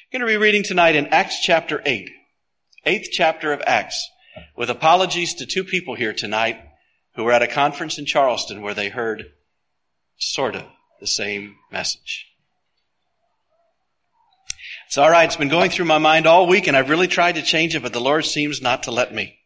I'm going to be reading tonight in Acts chapter 8, 8th chapter of Acts, with apologies to two people here tonight who were at a conference in Charleston where they heard sort of the same message. It's all right. It's been going through my mind all week, and I've really tried to change it, but the Lord seems not to let me.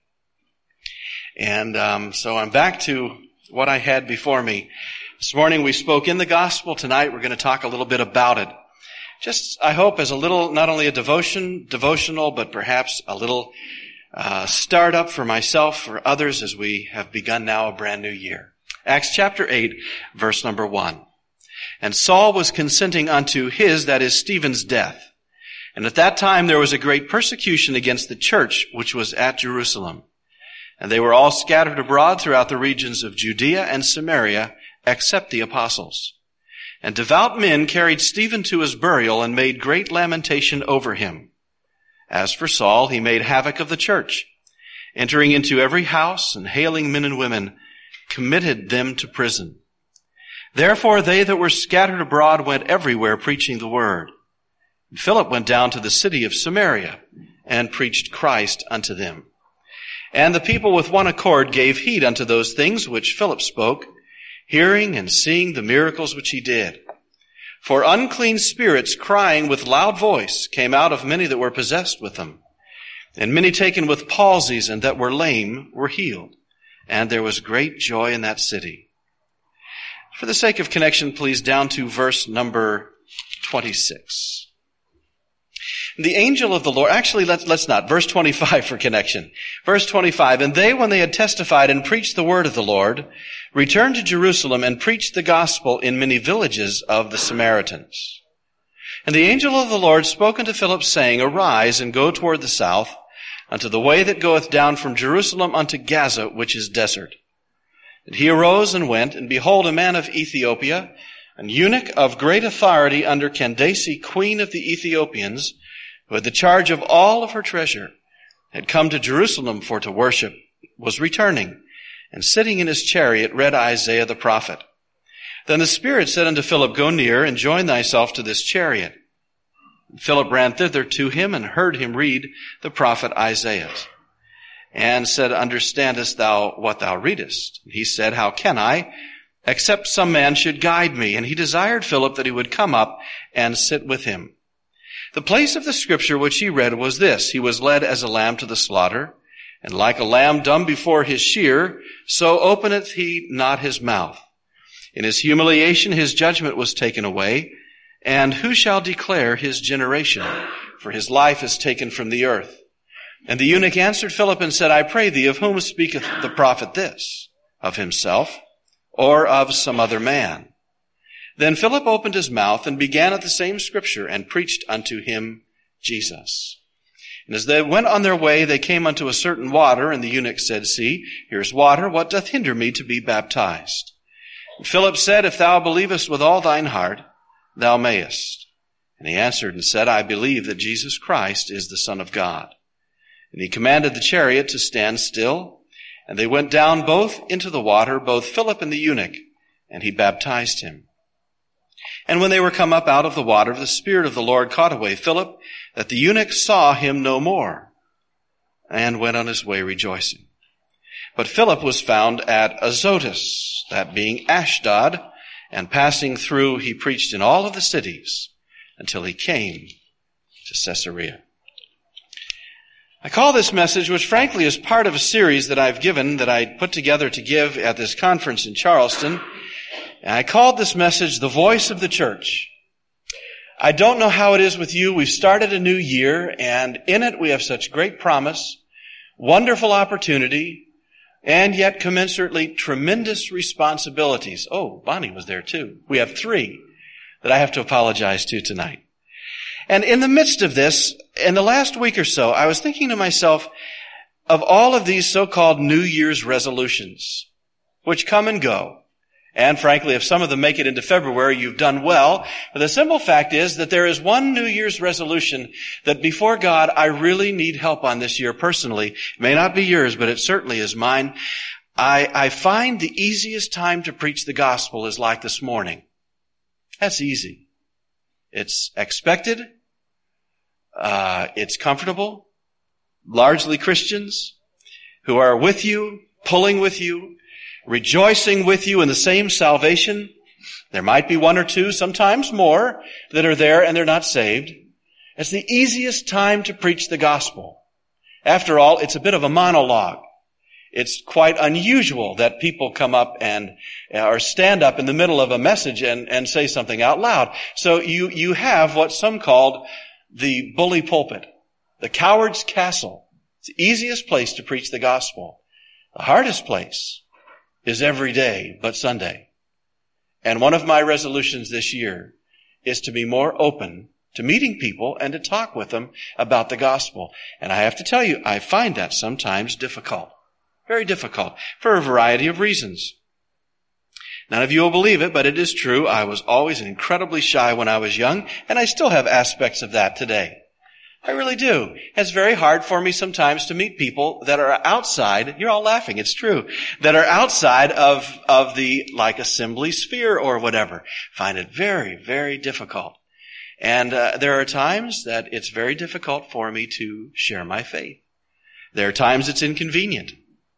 And so I'm back to what I had before me. This morning we spoke in the gospel. Tonight we're going to talk a little bit about it. Just, I hope, as a little, not only a devotional, but perhaps a little startup for myself, for others, as we have begun now a brand new year. Acts chapter 8, verse number 1. And Saul was consenting unto his, that is, Stephen's death. And at that time there was a great persecution against the church which was at Jerusalem. And they were all scattered abroad throughout the regions of Judea and Samaria, except the apostles. And devout men carried Stephen to his burial and made great lamentation over him. As for Saul, he made havoc of the church, entering into every house and hailing men and women, committed them to prison. Therefore they that were scattered abroad went everywhere preaching the word. And Philip went down to the city of Samaria and preached Christ unto them. And the people with one accord gave heed unto those things which Philip spoke, hearing and seeing the miracles which he did. For unclean spirits, crying with loud voice, came out of many that were possessed with them. And many taken with palsies and that were lame were healed. And there was great joy in that city. For the sake of connection, please down to verse number 26. The angel of the Lord, actually let's not, verse 25 for connection. Verse 25, and they, when they had testified and preached the word of the Lord, returned to Jerusalem and preached the gospel in many villages of the Samaritans. And the angel of the Lord spoke unto Philip, saying, Arise and go toward the south, unto the way that goeth down from Jerusalem unto Gaza, which is desert. And he arose and went, and behold, a man of Ethiopia, an eunuch of great authority under Candace, queen of the Ethiopians, who had the charge of all of her treasure, had come to Jerusalem for to worship, was returning, and sitting in his chariot read Isaiah the prophet. Then the Spirit said unto Philip, Go near, and join thyself to this chariot. And Philip ran thither to him, and heard him read the prophet Isaiah, and said, Understandest thou what thou readest? And he said, How can I, except some man should guide me? And he desired Philip that he would come up and sit with him. The place of the scripture which he read was this: He was led as a lamb to the slaughter, and like a lamb dumb before his shearer, so openeth he not his mouth. In his humiliation his judgment was taken away, and who shall declare his generation? For his life is taken from the earth. And the eunuch answered Philip and said, I pray thee, of whom speaketh the prophet this? Of himself, or of some other man? Then Philip opened his mouth and began at the same scripture and preached unto him Jesus. And as they went on their way, they came unto a certain water, and the eunuch said, See, here is water. What doth hinder me to be baptized? And Philip said, If thou believest with all thine heart, thou mayest. And he answered and said, I believe that Jesus Christ is the Son of God. And he commanded the chariot to stand still. And they went down both into the water, both Philip and the eunuch, and he baptized him. And when they were come up out of the water, the Spirit of the Lord caught away Philip, that the eunuch saw him no more, and went on his way rejoicing. But Philip was found at Azotus, that being Ashdod, and passing through he preached in all of the cities, until he came to Caesarea. I call this message, which frankly is part of a series that I've given, that I put together to give at this conference in Charleston, and I called this message, The Voice of the Church. I don't know how it is with you. We've started a new year, and in it we have such great promise, wonderful opportunity, and yet commensurately tremendous responsibilities. Oh, Bonnie was there too. We have 3 that I have to apologize to tonight. And in the midst of this, in the last week or so, I was thinking to myself of all of these so-called New Year's resolutions, which come and go. And frankly, if some of them make it into February, you've done well. But the simple fact is that there is one New Year's resolution that before God, I really need help on this year personally. It may not be yours, but it certainly is mine. I find the easiest time to preach the gospel is like this morning. That's easy. It's expected. It's comfortable. Largely Christians who are with you, pulling with you, rejoicing with you in the same salvation. There might be one or two, sometimes more, that are there and they're not saved. It's the easiest time to preach the gospel. After all, it's a bit of a monologue. It's quite unusual that people come up and or stand up in the middle of a message and say something out loud. So you have what some called the bully pulpit, the coward's castle. It's the easiest place to preach the gospel. The hardest place is every day but Sunday. And one of my resolutions this year is to be more open to meeting people and to talk with them about the gospel. And I have to tell you, I find that sometimes difficult. Very difficult for a variety of reasons. None of you will believe it, but it is true. I was always incredibly shy when I was young, and I still have aspects of that today. I really do. It's very hard for me sometimes to meet people that are outside. You're all laughing. It's true. That are outside of the, like, assembly sphere or whatever. Find it very, very difficult. And there are times that it's very difficult for me to share my faith. There are times it's inconvenient,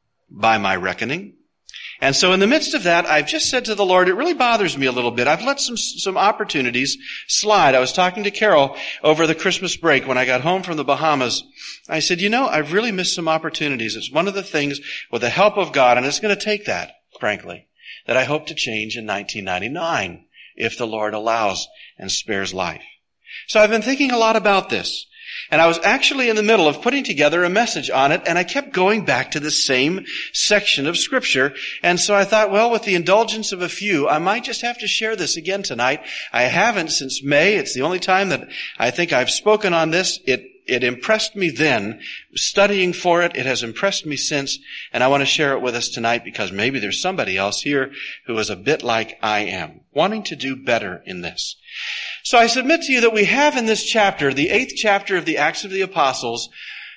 by my reckoning. And so in the midst of that, I've just said to the Lord, it really bothers me a little bit. I've let some opportunities slide. I was talking to Carol over the Christmas break when I got home from the Bahamas. I said, I've really missed some opportunities. It's one of the things with the help of God, and it's going to take that, frankly, that I hope to change in 1999, if the Lord allows and spares life. So I've been thinking a lot about this. And I was actually in the middle of putting together a message on it, and I kept going back to the same section of Scripture. And so I thought, well, with the indulgence of a few, I might just have to share this again tonight. I haven't since May. It's the only time that I think I've spoken on this. It impressed me then. Studying for it, it has impressed me since, and I want to share it with us tonight because maybe there's somebody else here who is a bit like I am, wanting to do better in this. So I submit to you that we have in this chapter, the 8th chapter of the Acts of the Apostles,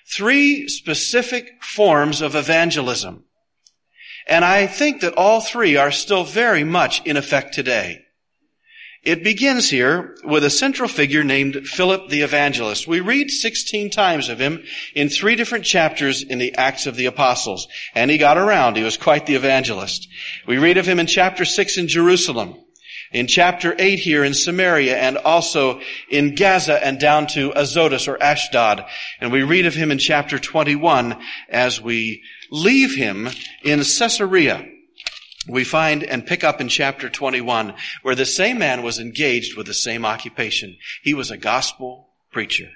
3 specific forms of evangelism. And I think that all 3 are still very much in effect today. It begins here with a central figure named Philip the Evangelist. We read 16 times of him in 3 different chapters in the Acts of the Apostles. And he got around. He was quite the evangelist. We read of him in chapter 6 in Jerusalem, in chapter 8 here in Samaria, and also in Gaza and down to Azotus or Ashdod. And we read of him in chapter 21 as we leave him in Caesarea. We find and pick up in chapter 21 where the same man was engaged with the same occupation. He was a gospel preacher.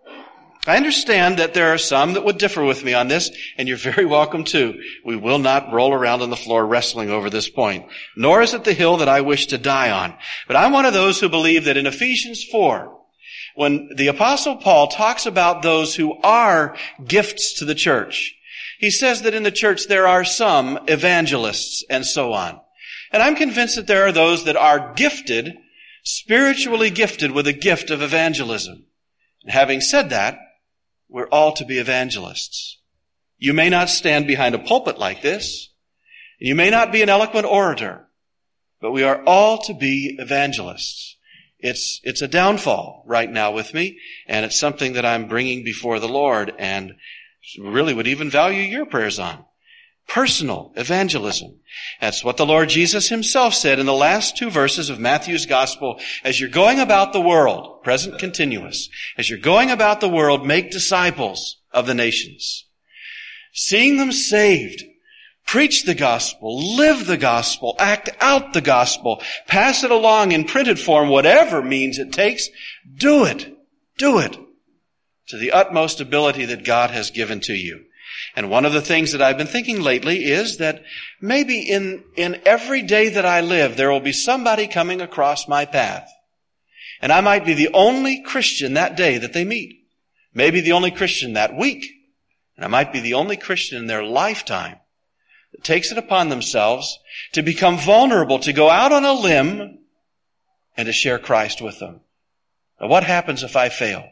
I understand that there are some that would differ with me on this, and you're very welcome to. We will not roll around on the floor wrestling over this point, nor is it the hill that I wish to die on. But I'm one of those who believe that in Ephesians 4, when the Apostle Paul talks about those who are gifts to the church, he says that in the church there are some evangelists and so on. And I'm convinced that there are those that are gifted, spiritually gifted with a gift of evangelism. And having said that, we're all to be evangelists. You may not stand behind a pulpit like this. You may not be an eloquent orator, but we are all to be evangelists. It's a downfall right now with me, and it's something that I'm bringing before the Lord and really would even value your prayers on. Personal evangelism. That's what the Lord Jesus himself said in the last 2 verses of Matthew's gospel. As you're going about the world, present continuous, as you're going about the world, make disciples of the nations. Seeing them saved, preach the gospel, live the gospel, act out the gospel, pass it along in printed form, whatever means it takes, do it. Do it to the utmost ability that God has given to you. And one of the things that I've been thinking lately is that maybe in every day that I live, there will be somebody coming across my path. And I might be the only Christian that day that they meet. Maybe the only Christian that week. And I might be the only Christian in their lifetime that takes it upon themselves to become vulnerable, to go out on a limb and to share Christ with them. Now, what happens if I fail?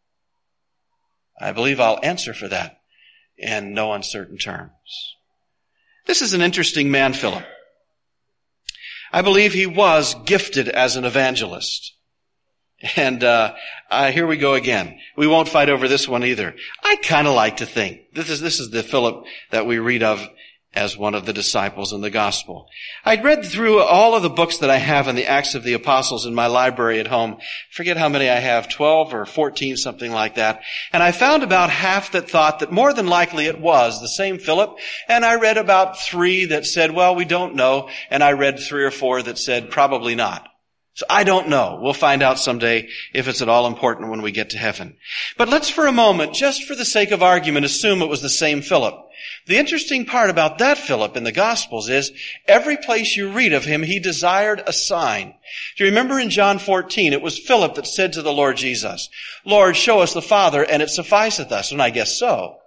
I believe I'll answer for that in no uncertain terms. This is an interesting man, Philip. I believe he was gifted as an evangelist. And here we go again. We won't fight over this one either. I kind of like to think this is the Philip that we read of as one of the disciples in the gospel. I'd read through all of the books that I have in the Acts of the Apostles in my library at home. Forget how many I have, 12 or 14, something like that. And I found about half that thought that more than likely it was the same Philip. And I read about 3 that said, well, we don't know. And I read 3 or 4 that said, probably not. So I don't know. We'll find out someday if it's at all important when we get to heaven. But let's for a moment, just for the sake of argument, assume it was the same Philip. The interesting part about that Philip in the Gospels is every place you read of him, he desired a sign. Do you remember in John 14, it was Philip that said to the Lord Jesus, Lord, show us the Father, and it sufficeth us. And I guess so.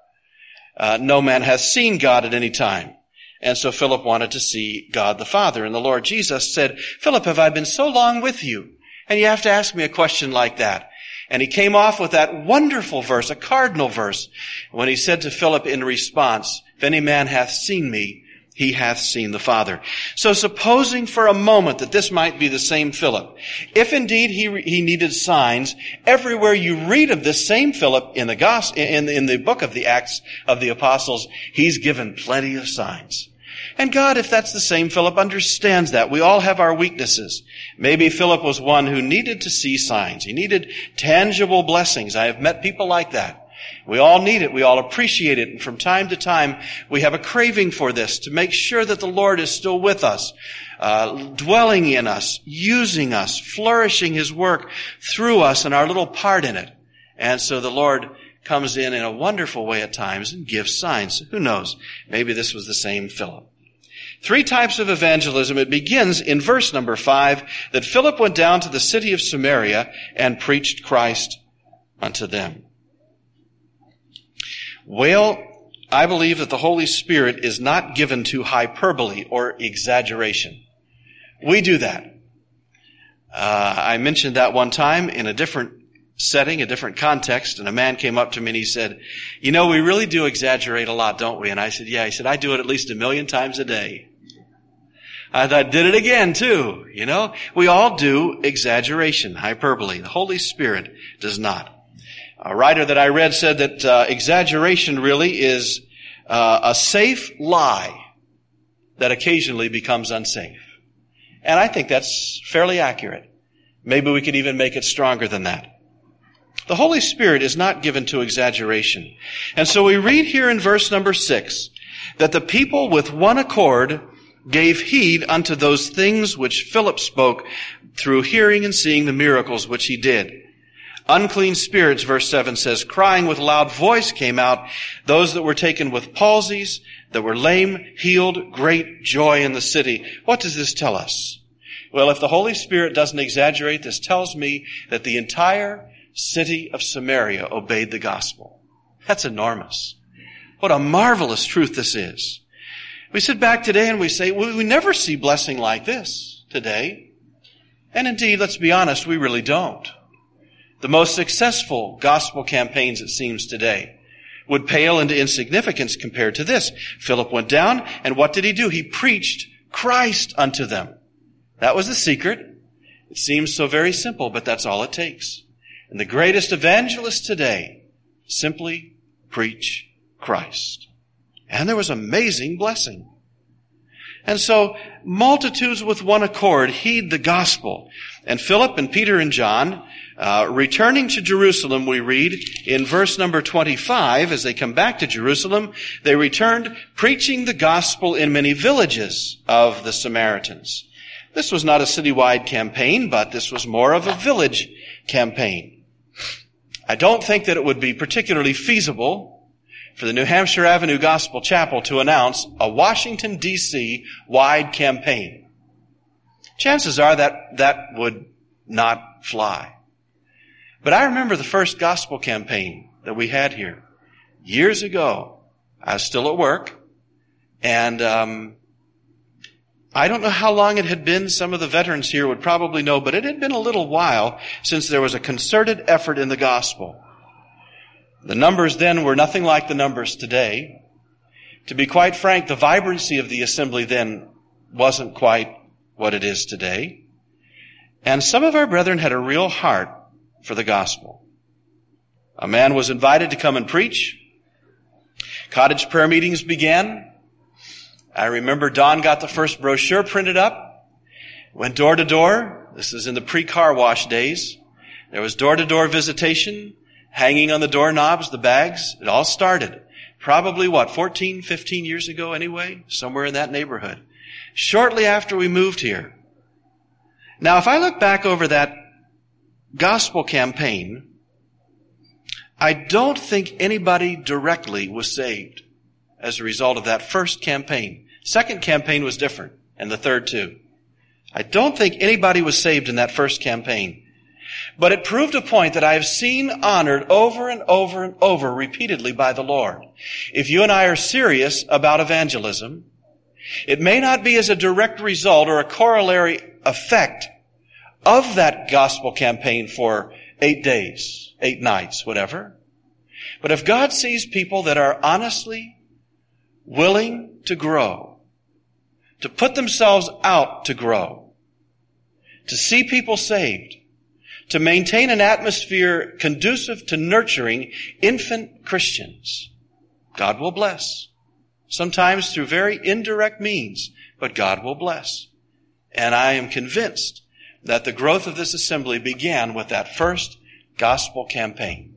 No man hath seen God at any time. And so Philip wanted to see God the Father. And the Lord Jesus said, Philip, have I been so long with you? And you have to ask me a question like that. And he came off with that wonderful verse, a cardinal verse, when he said to Philip in response, if any man hath seen me, he hath seen the Father. So supposing for a moment that this might be the same Philip, if indeed he needed signs, everywhere you read of this same Philip in the gospel, in the book of the Acts of the Apostles, he's given plenty of signs. And God, if that's the same Philip, understands that. We all have our weaknesses. Maybe Philip was one who needed to see signs. He needed tangible blessings. I have met people like that. We all need it. We all appreciate it. And from time to time, we have a craving for this to make sure that the Lord is still with us, dwelling in us, using us, flourishing His work through us and our little part in it. And so the Lord comes in a wonderful way at times and gives signs. Who knows? Maybe this was the same Philip. 3 types of evangelism. It begins in verse number 5 that Philip went down to the city of Samaria and preached Christ unto them. Well, I believe that the Holy Spirit is not given to hyperbole or exaggeration. We do that. I mentioned that one time in a different setting, a different context, and a man came up to me and he said, you know, we really do exaggerate a lot, don't we? And I said, yeah. He said, I do it at least 1,000,000 times a day. I did it again too, you know. We all do exaggeration, hyperbole. The Holy Spirit does not. A writer that I read said that exaggeration really is a safe lie that occasionally becomes unsafe. And I think that's fairly accurate. Maybe we could even make it stronger than that. The Holy Spirit is not given to exaggeration. And so we read here in verse number 6 that the people with one accord gave heed unto those things which Philip spoke through hearing and seeing the miracles which he did. Unclean spirits, verse 7 says, crying with a loud voice came out, those that were taken with palsies, that were lame, healed, great joy in the city. What does this tell us? Well, if the Holy Spirit doesn't exaggerate, this tells me that the entire city of Samaria obeyed the gospel. That's enormous. What a marvelous truth this is. We sit back today and we say, well, we never see blessing like this today. And indeed, let's be honest, we really don't. The most successful gospel campaigns, it seems today, would pale into insignificance compared to this. Philip went down, and what did he do? He preached Christ unto them. That was the secret. It seems so very simple, but that's all it takes. And the greatest evangelists today simply preach Christ. And there was amazing blessing. And so multitudes with one accord heed the gospel. And Philip and Peter and John, returning to Jerusalem, we read in verse number 25, as they come back to Jerusalem, they returned preaching the gospel in many villages of the Samaritans. This was not a citywide campaign, but this was more of a village campaign. I don't think that it would be particularly feasible for the New Hampshire Avenue Gospel Chapel to announce a Washington, D.C. wide campaign. Chances are that would not fly. But I remember the first gospel campaign that we had here years ago. I was still at work, and I don't know how long it had been. Some of the veterans here would probably know, but it had been a little while since there was a concerted effort in the gospel. The numbers then were nothing like the numbers today. To be quite frank, the vibrancy of the assembly then wasn't quite what it is today. And some of our brethren had a real heart for the gospel. A man was invited to come and preach. Cottage prayer meetings began. I remember Don got the first brochure printed up, went door to door. This is in the pre-car wash days. There was door-to-door visitation, hanging on the doorknobs, the bags. It all started. Probably 14, 15 years ago anyway, somewhere in that neighborhood. Shortly after we moved here. Now, if I look back over that gospel campaign, I don't think anybody directly was saved as a result of that first campaign. Second campaign was different, and the third too. I don't think anybody was saved in that first campaign. But it proved a point that I have seen honored over and over and over repeatedly by the Lord. If you and I are serious about evangelism, it may not be as a direct result or a corollary effect of that gospel campaign for 8 days, 8 nights, whatever. But if God sees people that are honestly willing to grow, to put themselves out to grow, to see people saved, to maintain an atmosphere conducive to nurturing infant Christians, God will bless. Sometimes through very indirect means, but God will bless. And I am convinced that the growth of this assembly began with that first gospel campaign.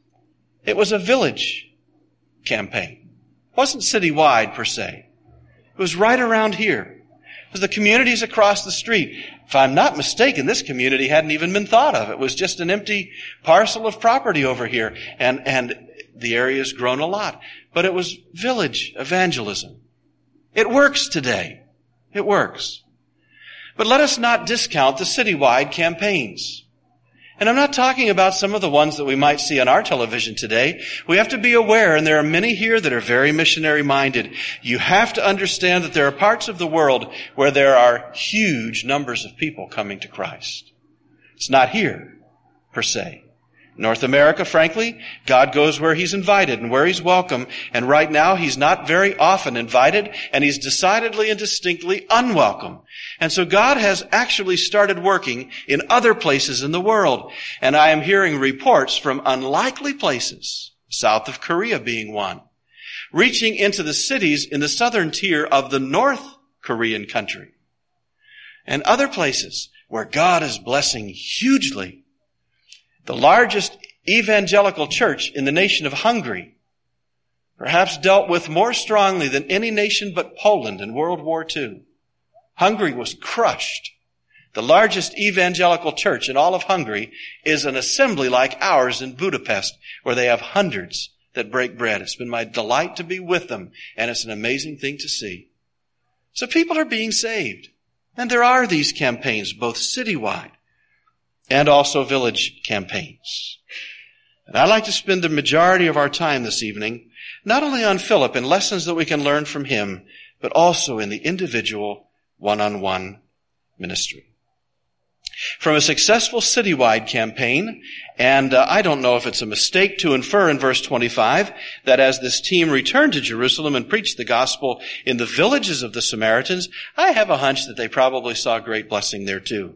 It was a village campaign. It wasn't citywide per se. It was right around here. It was the communities across the street. If I'm not mistaken, this community hadn't even been thought of. It was just an empty parcel of property over here. And the area's grown a lot. But it was village evangelism. It works today. It works. But let us not discount the citywide campaigns. And I'm not talking about some of the ones that we might see on our television today. We have to be aware, and there are many here that are very missionary-minded. You have to understand that there are parts of the world where there are huge numbers of people coming to Christ. It's not here, per se. North America, frankly, God goes where He's invited and where He's welcome. And right now, He's not very often invited, and He's decidedly and distinctly unwelcome. And so God has actually started working in other places in the world. And I am hearing reports from unlikely places, south of Korea being one, reaching into the cities in the southern tier of the North Korean country. And other places where God is blessing hugely. The largest evangelical church in the nation of Hungary perhaps dealt with more strongly than any nation but Poland in World War II. Hungary was crushed. The largest evangelical church in all of Hungary is an assembly like ours in Budapest, where they have hundreds that break bread. It's been my delight to be with them, and it's an amazing thing to see. So people are being saved. And there are these campaigns, both citywide and also village campaigns. And I'd like to spend the majority of our time this evening not only on Philip and lessons that we can learn from him, but also in the individual one-on-one ministry. From a successful citywide campaign, and I don't know if it's a mistake to infer in verse 25 that as this team returned to Jerusalem and preached the gospel in the villages of the Samaritans, I have a hunch that they probably saw great blessing there too.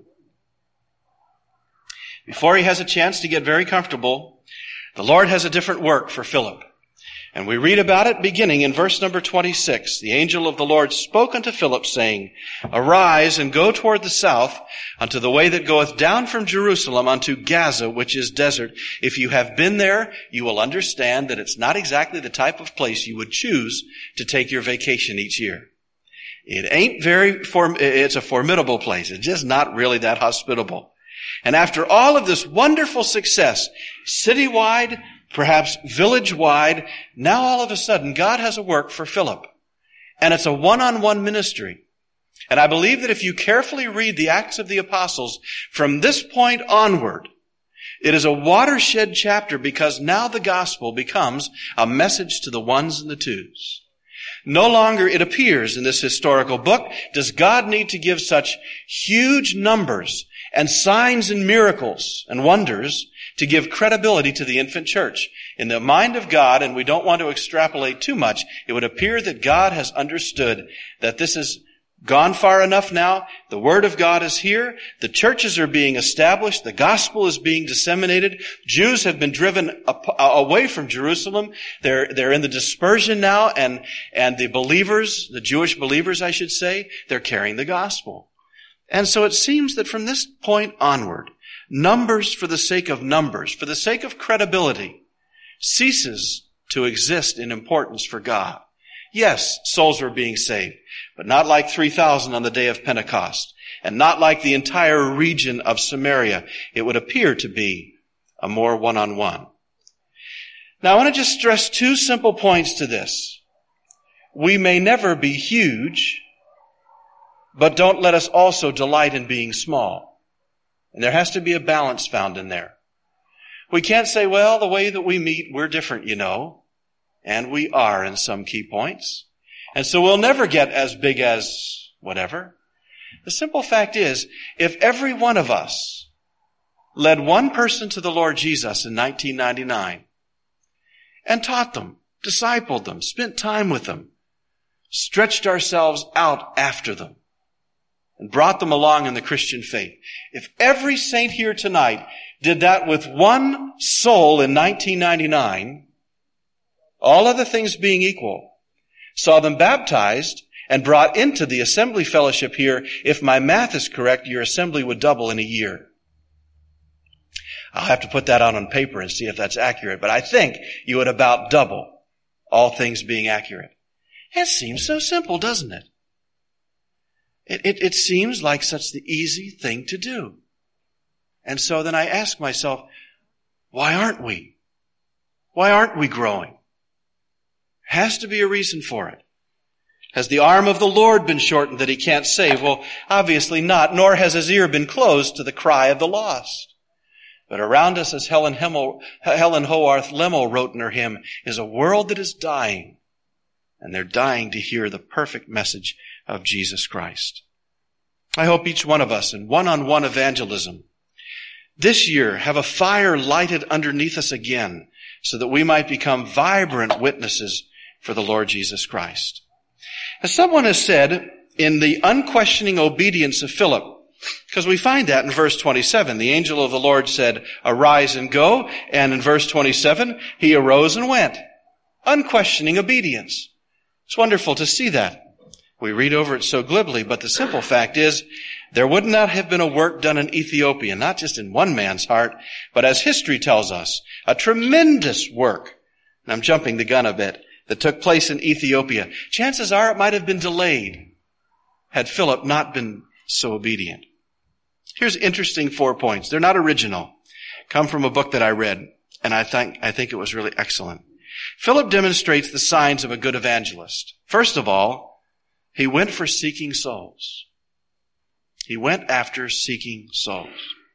Before he has a chance to get very comfortable, the Lord has a different work for Philip. And we read about it beginning in verse number 26. The angel of the Lord spoke unto Philip, saying, Arise and go toward the south unto the way that goeth down from Jerusalem unto Gaza, which is desert. If you have been there, you will understand that it's not exactly the type of place you would choose to take your vacation each year. It ain't it's a formidable place. It's just not really that hospitable. And after all of this wonderful success, citywide, perhaps village-wide, now all of a sudden God has a work for Philip. And it's a one-on-one ministry. And I believe that if you carefully read the Acts of the Apostles from this point onward, it is a watershed chapter because now the gospel becomes a message to the ones and the twos. No longer, it appears in this historical book, does God need to give such huge numbers and signs and miracles and wonders to give credibility to the infant church. In the mind of God, and we don't want to extrapolate too much, it would appear that God has understood that this is gone far enough now. The Word of God is here. The churches are being established. The gospel is being disseminated. Jews have been driven away from Jerusalem. They're in the dispersion now, and the believers, the Jewish believers, I should say, they're carrying the gospel. And so it seems that from this point onward, numbers for the sake of numbers, for the sake of credibility, ceases to exist in importance for God. Yes, souls were being saved, but not like 3,000 on the day of Pentecost, and not like the entire region of Samaria. It would appear to be a more one-on-one. Now, I want to just stress two simple points to this. We may never be huge, but don't let us also delight in being small. And there has to be a balance found in there. We can't say, well, the way that we meet, we're different, you know. And we are in some key points. And so we'll never get as big as whatever. The simple fact is, if every one of us led one person to the Lord Jesus in 1999 and taught them, discipled them, spent time with them, stretched ourselves out after them, and brought them along in the Christian faith, if every saint here tonight did that with one soul in 1999, all other things being equal, saw them baptized and brought into the assembly fellowship here, if my math is correct, your assembly would double in a year. I'll have to put that out on paper and see if that's accurate, but I think you would about double, all things being accurate. It seems so simple, doesn't it? It seems like such the easy thing to do. And so then I ask myself, why aren't we? Why aren't we growing? Has to be a reason for it. Has the arm of the Lord been shortened that he can't save? Well, obviously not, nor has his ear been closed to the cry of the lost. But around us, as Helen Howarth Lemmel wrote in her hymn, is a world that is dying, and they're dying to hear the perfect message of Jesus Christ. I hope each one of us in one-on-one evangelism this year have a fire lighted underneath us again, so that we might become vibrant witnesses for the Lord Jesus Christ. As someone has said, in the unquestioning obedience of Philip, because we find that in verse 27, the angel of the Lord said, arise and go, and in verse 27, he arose and went. Unquestioning obedience. It's wonderful to see that. We read over it so glibly, but the simple fact is, there would not have been a work done in Ethiopia, not just in one man's heart, but as history tells us, a tremendous work, and I'm jumping the gun a bit, that took place in Ethiopia. Chances are it might have been delayed had Philip not been so obedient. Here's interesting 4 points. They're not original. Come from a book that I read, and I think it was really excellent. Philip demonstrates the signs of a good evangelist. First of all, he went for seeking souls. He went after seeking souls.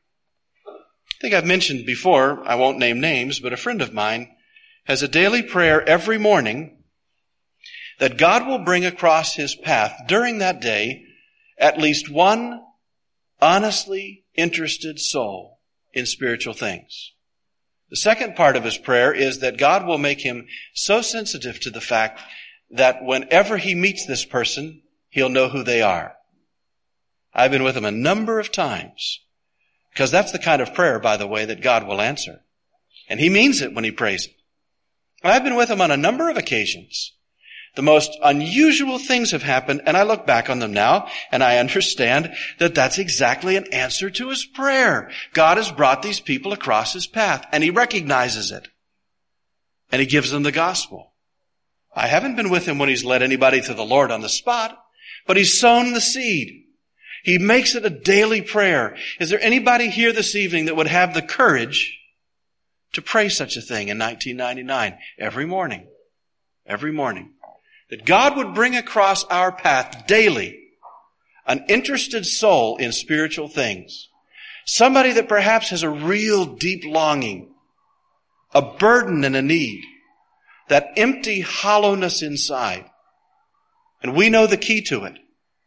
I think I've mentioned before, I won't name names, but a friend of mine has a daily prayer every morning that God will bring across his path during that day at least one honestly interested soul in spiritual things. The second part of his prayer is that God will make him so sensitive to the fact that whenever he meets this person, he'll know who they are. I've been with him a number of times, because that's the kind of prayer, by the way, that God will answer. And he means it when he prays it. I've been with him on a number of occasions. The most unusual things have happened, and I look back on them now, and I understand that that's exactly an answer to his prayer. God has brought these people across his path, and he recognizes it. And he gives them the gospel. I haven't been with him when he's led anybody to the Lord on the spot, but he's sown the seed. He makes it a daily prayer. Is there anybody here this evening that would have the courage to pray such a thing in 1999? Every morning. Every morning. That God would bring across our path daily an interested soul in spiritual things. Somebody that perhaps has a real deep longing, a burden and a need, that empty hollowness inside. And we know the key to it.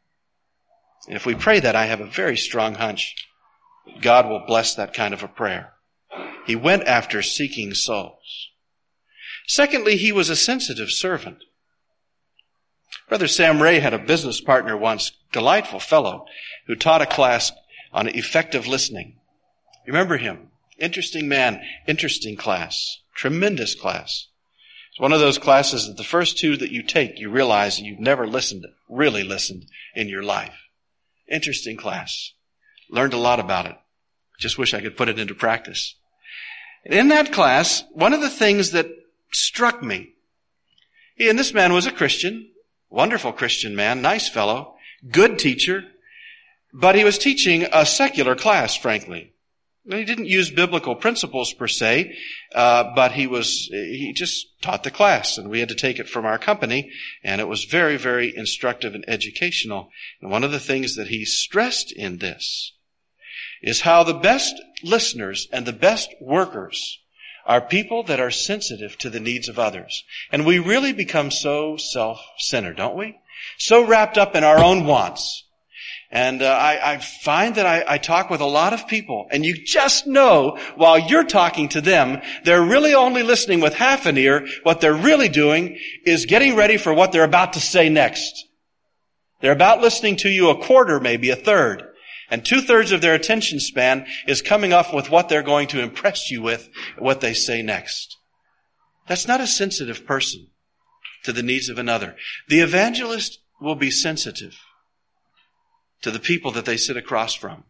And if we pray that, I have a very strong hunch that God will bless that kind of a prayer. He went after seeking souls. Secondly, he was a sensitive servant. Brother Sam Ray had a business partner once, delightful fellow, who taught a class on effective listening. You remember him? Interesting man, interesting class, tremendous class. It's one of those classes that the first two that you take, you realize that you've never really listened in your life. Interesting class. Learned a lot about it. Just wish I could put it into practice. In that class, one of the things that struck me, and this man was a Christian, wonderful Christian man, nice fellow, good teacher, but he was teaching a secular class, frankly. He didn't use biblical principles per se, but he just taught the class, and we had to take it from our company, and it was very, very instructive and educational. And one of the things that he stressed in this is how the best listeners and the best workers are people that are sensitive to the needs of others. And we really become so self-centered, don't we? So wrapped up in our own wants. And I find that I talk with a lot of people, and you just know while you're talking to them, they're really only listening with half an ear. What they're really doing is getting ready for what they're about to say next. They're about listening to you a quarter, maybe a third. And 2/3 of their attention span is coming off with what they're going to impress you with, what they say next. That's not a sensitive person to the needs of another. The evangelist will be sensitive to the people that they sit across from.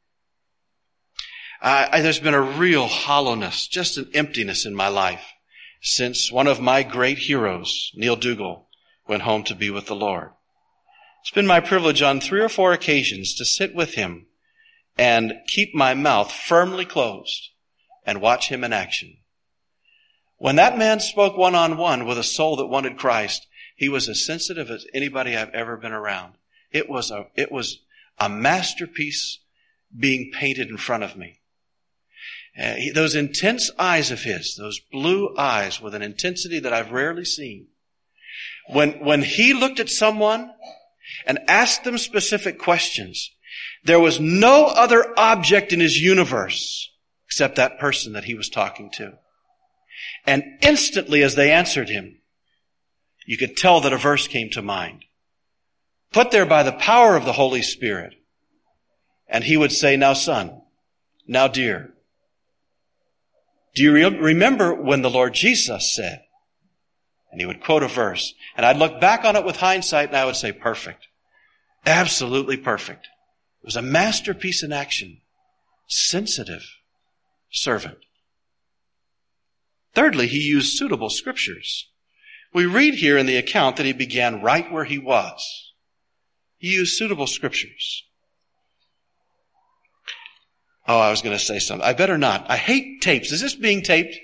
There's been a real hollowness, just an emptiness in my life since one of my great heroes, Neil Dougal, went home to be with the Lord. It's been my privilege on 3 or 4 occasions to sit with him and keep my mouth firmly closed and watch him in action. When that man spoke one-on-one with a soul that wanted Christ, he was as sensitive as anybody I've ever been around. It was a masterpiece being painted in front of me. Those intense eyes of his, those blue eyes with an intensity that I've rarely seen. When he looked at someone and asked them specific questions, there was no other object in his universe except that person that he was talking to. And instantly as they answered him, you could tell that a verse came to mind, put there by the power of the Holy Spirit. And he would say, now son, now dear, do you remember when the Lord Jesus said? And he would quote a verse. And I'd look back on it with hindsight and I would say, perfect. Absolutely perfect. It was a masterpiece in action. Sensitive servant. Thirdly, he used suitable scriptures. We read here in the account that he began right where he was. He used suitable scriptures. Oh, I was going to say something. I better not. I hate tapes. Is this being taped?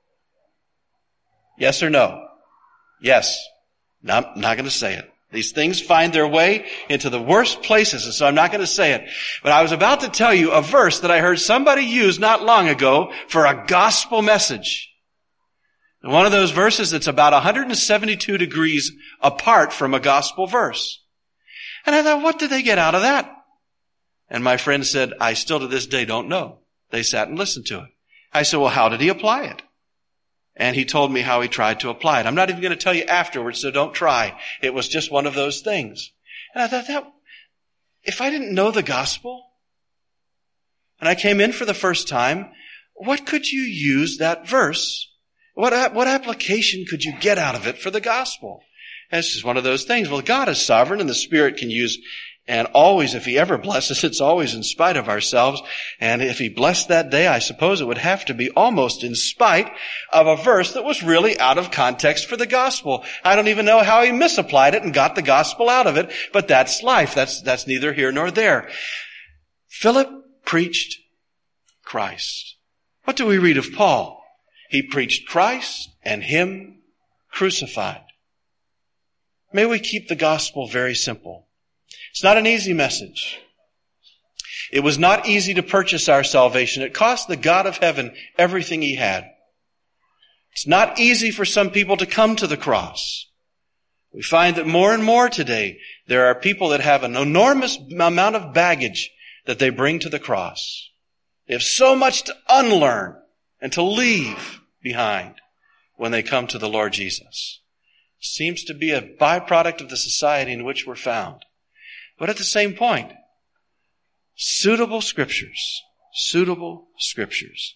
Yes or no? Yes. No, I'm not going to say it. These things find their way into the worst places, and so I'm not going to say it. But I was about to tell you a verse that I heard somebody use not long ago for a gospel message. And one of those verses that's about 172 degrees apart from a gospel verse. And I thought, what did they get out of that? And my friend said, I still to this day don't know. They sat and listened to it. I said, well, how did he apply it? And he told me how he tried to apply it. I'm not even going to tell you afterwards, so don't try. It was just one of those things. And I thought, if I didn't know the gospel, and I came in for the first time, what could you use that verse? What application could you get out of it for the gospel? And it's just one of those things. Well, God is sovereign, and the Spirit can use. And always, if he ever blesses, it's always in spite of ourselves. And if he blessed that day, I suppose it would have to be almost in spite of a verse that was really out of context for the gospel. I don't even know how he misapplied it and got the gospel out of it, but that's life. That's neither here nor there. Philip preached Christ. What do we read of Paul? He preached Christ and him crucified. May we keep the gospel very simple. It's not an easy message. It was not easy to purchase our salvation. It cost the God of heaven everything he had. It's not easy for some people to come to the cross. We find that more and more today, there are people that have an enormous amount of baggage that they bring to the cross. They have so much to unlearn and to leave behind when they come to the Lord Jesus. seems to be a byproduct of the society in which we're found. But at the same point, suitable scriptures. Suitable scriptures.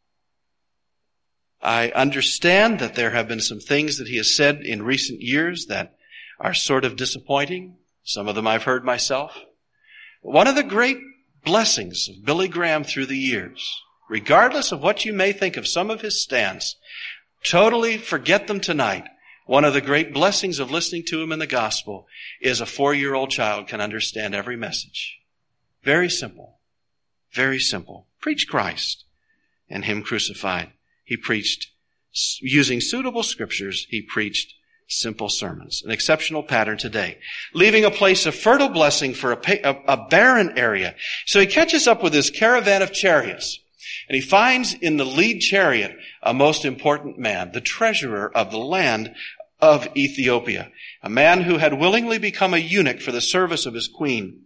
I understand that there have been some things that he has said in recent years that are sort of disappointing. Some of them I've heard myself. One of the great blessings of Billy Graham through the years, regardless of what you may think of some of his stands, totally forget them tonight. One of the great blessings of listening to him in the gospel is a 4-year-old child can understand every message. Very simple. Very simple. Preach Christ and him crucified. He preached, using suitable scriptures, he preached simple sermons. An exceptional pattern today. Leaving a place of fertile blessing for a barren area. So he catches up with his caravan of chariots. And he finds in the lead chariot a most important man, the treasurer of the land of Ethiopia. A man who had willingly become a eunuch for the service of his queen,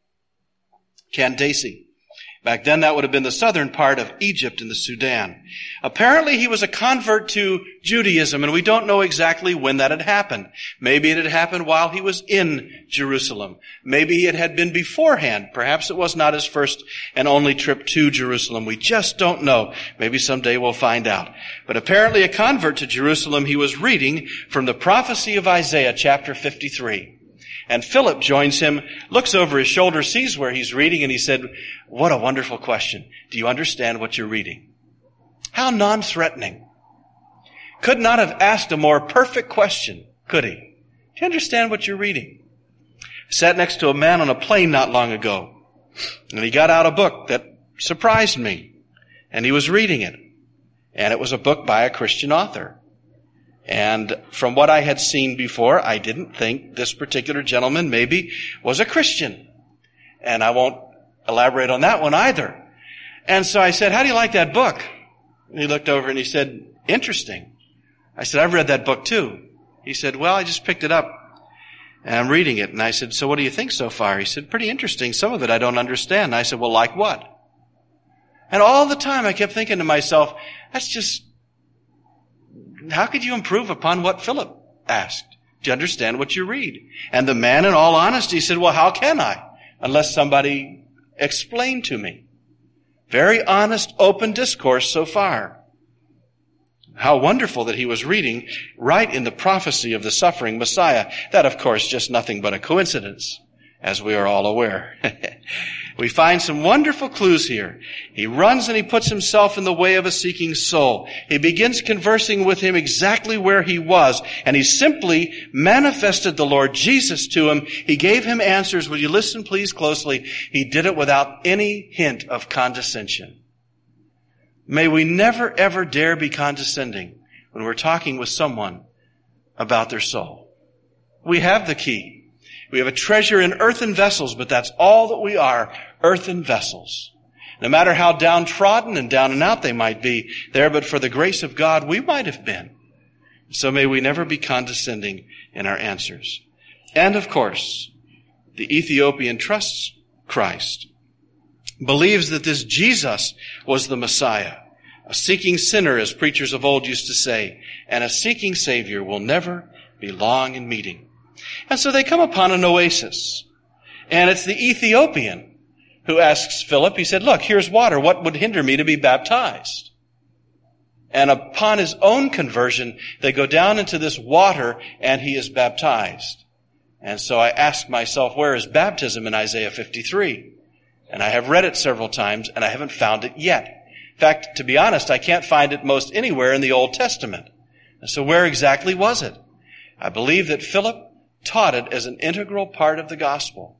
Candace. Back then, that would have been the southern part of Egypt and the Sudan. Apparently, he was a convert to Judaism, and we don't know exactly when that had happened. Maybe it had happened while he was in Jerusalem. Maybe it had been beforehand. Perhaps it was not his first and only trip to Jerusalem. We just don't know. Maybe someday we'll find out. But apparently, a convert to Jerusalem, he was reading from the prophecy of Isaiah, chapter 53. And Philip joins him, looks over his shoulder, sees where he's reading, and he said, "What a wonderful question. Do you understand what you're reading?" How non-threatening. Could not have asked a more perfect question, could he? Do you understand what you're reading? I sat next to a man on a plane not long ago, and he got out a book that surprised me, and he was reading it. And it was a book by a Christian author. And from what I had seen before, I didn't think this particular gentleman maybe was a Christian. And I won't elaborate on that one either. And so I said, "How do you like that book?" And he looked over and he said, "Interesting." I said, "I've read that book too." He said, "Well, I just picked it up and I'm reading it." And I said, "So what do you think so far?" He said, "Pretty interesting. Some of it I don't understand." And I said, "Well, like what?" And all the time I kept thinking to myself, how could you improve upon what Philip asked? Do you understand what you read? And the man, in all honesty, said, "Well, how can I? Unless somebody explained to me." Very honest, open discourse so far. How wonderful that he was reading right in the prophecy of the suffering Messiah. That, of course, just nothing but a coincidence, as we are all aware. We find some wonderful clues here. He runs and he puts himself in the way of a seeking soul. He begins conversing with him exactly where he was, and he simply manifested the Lord Jesus to him. He gave him answers. Will you listen, please, closely? He did it without any hint of condescension. May we never, ever dare be condescending when we're talking with someone about their soul. We have the key. We have a treasure in earthen vessels, but that's all that we are, earthen vessels. No matter how downtrodden and down and out they might be, there but for the grace of God we might have been. So may we never be condescending in our answers. And of course, the Ethiopian trusts Christ, believes that this Jesus was the Messiah, a seeking sinner, as preachers of old used to say, and a seeking Savior will never be long in meeting. And so they come upon an oasis. And it's the Ethiopian who asks Philip, he said, "Look, here's water. What would hinder me to be baptized?" And upon his own conversion, they go down into this water and he is baptized. And so I asked myself, where is baptism in Isaiah 53? And I have read it several times and I haven't found it yet. In fact, to be honest, I can't find it most anywhere in the Old Testament. And so where exactly was it? I believe that Philip taught it as an integral part of the gospel.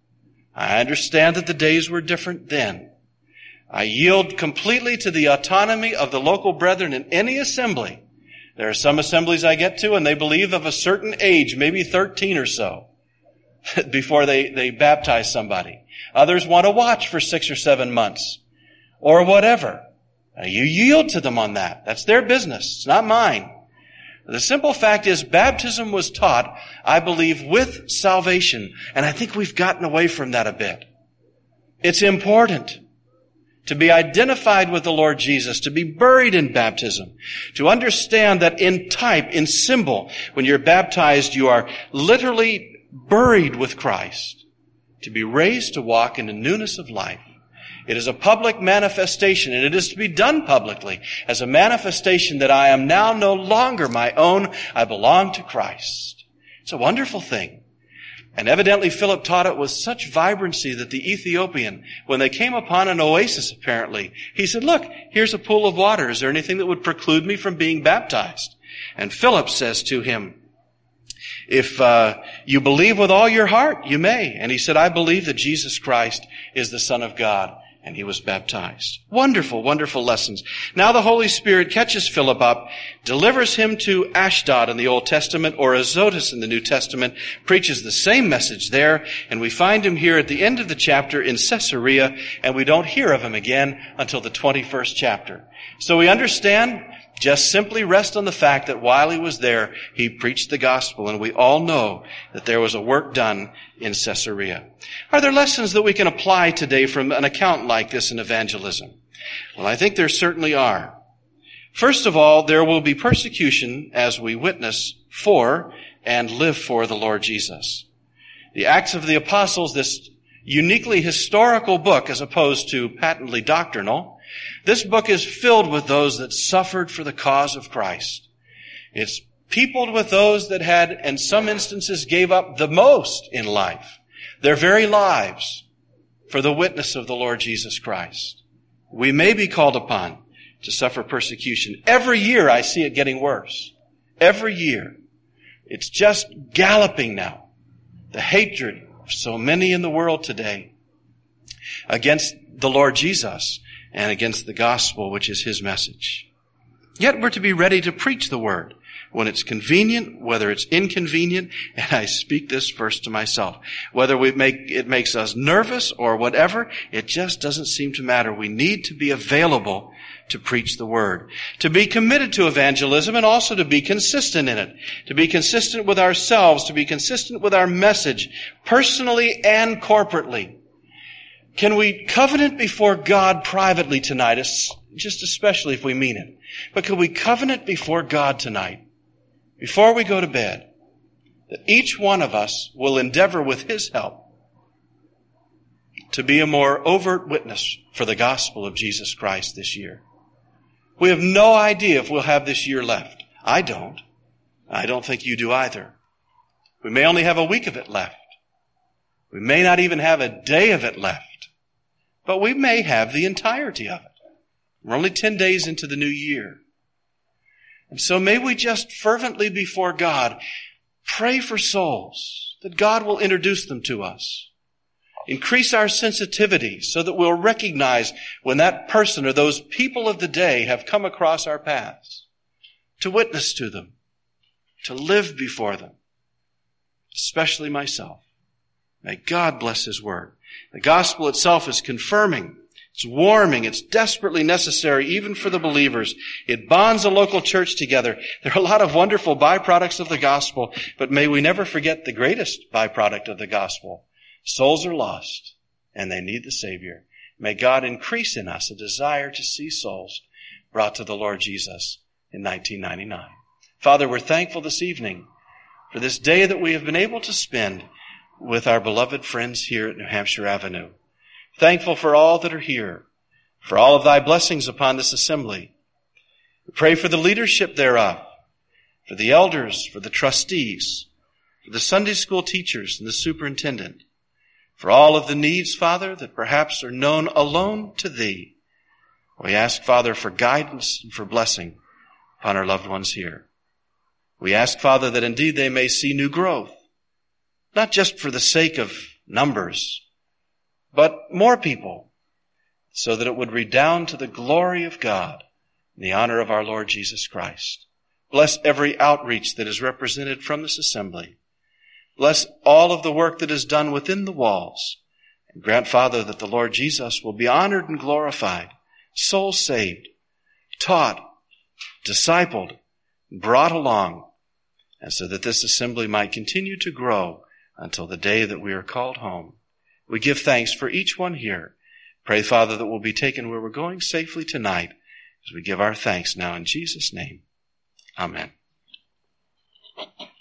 I understand that the days were different then. I yield completely to the autonomy of the local brethren in any assembly. There are some assemblies I get to and they believe of a certain age, maybe 13 or so, before they baptize somebody. Others want to watch for 6 or 7 months or whatever. You yield to them on that. That's their business. It's not mine. The simple fact is baptism was taught, I believe, with salvation. And I think we've gotten away from that a bit. It's important to be identified with the Lord Jesus, to be buried in baptism, to understand that in type, in symbol, when you're baptized, you are literally buried with Christ, to be raised to walk in the newness of life. It is a public manifestation, and it is to be done publicly as a manifestation that I am now no longer my own. I belong to Christ. It's a wonderful thing. And evidently Philip taught it with such vibrancy that the Ethiopian, when they came upon an oasis apparently, he said, look, here's a pool of water. Is there anything that would preclude me from being baptized? And Philip says to him, if you believe with all your heart, you may. And he said, I believe that Jesus Christ is the Son of God. And he was baptized. Wonderful, wonderful lessons. Now the Holy Spirit catches Philip up, delivers him to Ashdod in the Old Testament, or Azotus in the New Testament, preaches the same message there, and we find him here at the end of the chapter in Caesarea, and we don't hear of him again until the 21st chapter. So we understand, just simply rest on the fact that while he was there, he preached the gospel, and we all know that there was a work done in Caesarea. Are there lessons that we can apply today from an account like this in evangelism? Well, I think there certainly are. First of all, there will be persecution as we witness for and live for the Lord Jesus. The Acts of the Apostles, this uniquely historical book as opposed to patently doctrinal, this book is filled with those that suffered for the cause of Christ. It's peopled with those that had, in some instances, gave up the most in life, their very lives, for the witness of the Lord Jesus Christ. We may be called upon to suffer persecution. Every year I see it getting worse. Every year. It's just galloping now. The hatred of so many in the world today against the Lord Jesus and against the gospel, which is his message. Yet we're to be ready to preach the word when it's convenient, whether it's inconvenient, and I speak this first to myself. Whether it makes us nervous or whatever, it just doesn't seem to matter. We need to be available to preach the word, to be committed to evangelism, and also to be consistent in it, to be consistent with ourselves, to be consistent with our message, personally and corporately. Can we covenant before God privately tonight, just especially if we mean it? But can we covenant before God tonight, before we go to bed, that each one of us will endeavor with his help to be a more overt witness for the gospel of Jesus Christ this year? We have no idea if we'll have this year left. I don't. I don't think you do either. We may only have a week of it left. We may not even have a day of it left. But we may have the entirety of it. We're only 10 days into the new year. And so may we just fervently before God pray for souls, that God will introduce them to us. Increase our sensitivity so that we'll recognize when that person or those people of the day have come across our paths, to witness to them, to live before them, especially myself. May God bless his word. The gospel itself is confirming. It's warming. It's desperately necessary even for the believers. It bonds a local church together. There are a lot of wonderful byproducts of the gospel, but may we never forget the greatest byproduct of the gospel. Souls are lost, and they need the Savior. May God increase in us a desire to see souls brought to the Lord Jesus in 1999. Father, we're thankful this evening for this day that we have been able to spend with our beloved friends here at New Hampshire Avenue. Thankful for all that are here, for all of thy blessings upon this assembly. We pray for the leadership thereof, for the elders, for the trustees, for the Sunday school teachers and the superintendent, for all of the needs, Father, that perhaps are known alone to thee. We ask, Father, for guidance and for blessing upon our loved ones here. We ask, Father, that indeed they may see new growth, not just for the sake of numbers, but more people, so that it would redound to the glory of God and the honor of our Lord Jesus Christ. Bless every outreach that is represented from this assembly. Bless all of the work that is done within the walls. And grant, Father, that the Lord Jesus will be honored and glorified, souls saved, taught, discipled, brought along, and so that this assembly might continue to grow until the day that we are called home. We give thanks for each one here. Pray, Father, that we'll be taken where we're going safely tonight as we give our thanks now in Jesus' name. Amen.